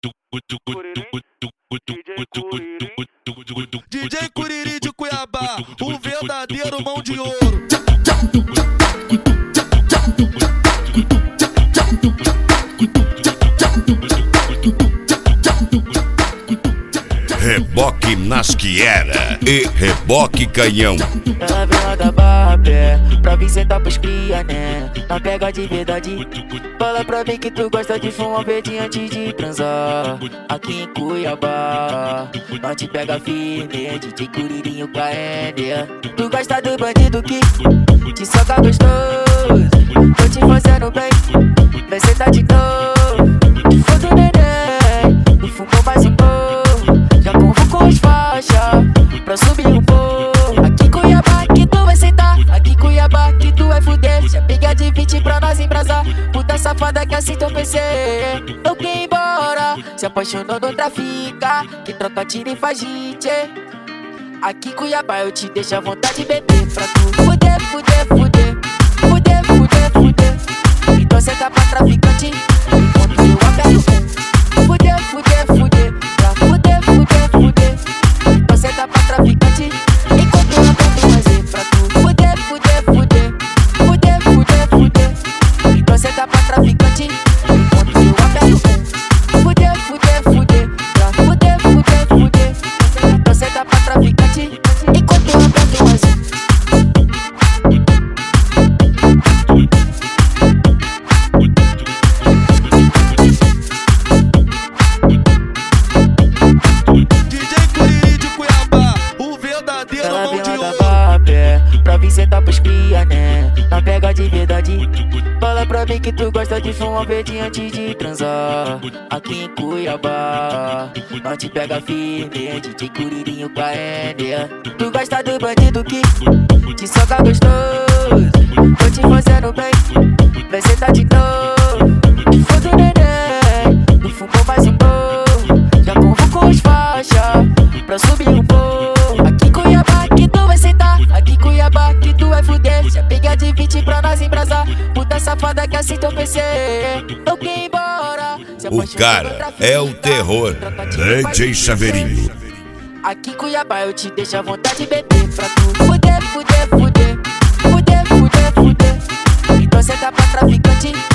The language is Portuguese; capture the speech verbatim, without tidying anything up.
D J Curiri de Cuiabá, o verdadeiro mão de ouro. Reboque Nasquiera e Reboque Canhão. Ela vem lá da barra, pé, pra vir sentar pros cria, né? Na pega de verdade. Fala pra mim que tu gosta de fumar verde antes de transar. Aqui em Cuiabá, nós te pega firme, D J Curirinho K N. Tu gosta do bandido que te soca gostoso. Tô te fazendo bem, vem sentar de novo. Foda o neném, tu fumou mais um pouco. Já convocou os faixa pra subir um pouco. Aqui em Cuiabá que tu vai sentar, aqui em Cuiabá que tu vai fuder. Já pega de vinte pra nós embrasar. Puta safada que assim teu P C não quer ir embora. Se apaixonou no trafica, que troca tiro e faz gente. Aqui em Cuiabá eu te deixo à vontade de beber pra tu fuder, fuder, fuder. Fuder, fuder, fuder. Então cê tá pra traficante, enquanto eu aperto. Fuder, fuder, fuder. Pra fuder, fuder, fuder. Então cê tá pra traficante, enquanto eu aperto mais e pra tu. Fuder, fuder, fuder. Fuder, fuder, fuder. Então cê tá pra traficante, enquanto eu aperto. Fuder, fuder, fuder. Pra fuder, fuder, fuder. Então cê tá pra traficante, enquanto eu aperto mais um. Ela vem lá da barra, pé, pra vir sentar pros cria, né? Na pega de verdade. Fala pra mim que tu gosta de fumar verde antes de transar. Aqui em Cuiabá, nós te pega firme, D J Curirinho K N. Tu gosta do bandido que te soca gostoso. Tô te fazendo bem, vem sentar de novo. Foda o neném, tu fumou mais um pouco. Já convocou os faixa pra subir um pouco. Aqui em Cuiabá que tu vai sentar, aqui em Cuiabá que tu vai fuder. Já pega de vinte pra nós embrasar. Puta safada que assim teu P C não quer ir embora. O cara é o terror, D J Chaveirinho. Aqui em Cuiabá eu te deixo à vontade de beber pra tu fuder, fuder, fuder. Fuder, fuder, fuder. Então cê tá pra traficante,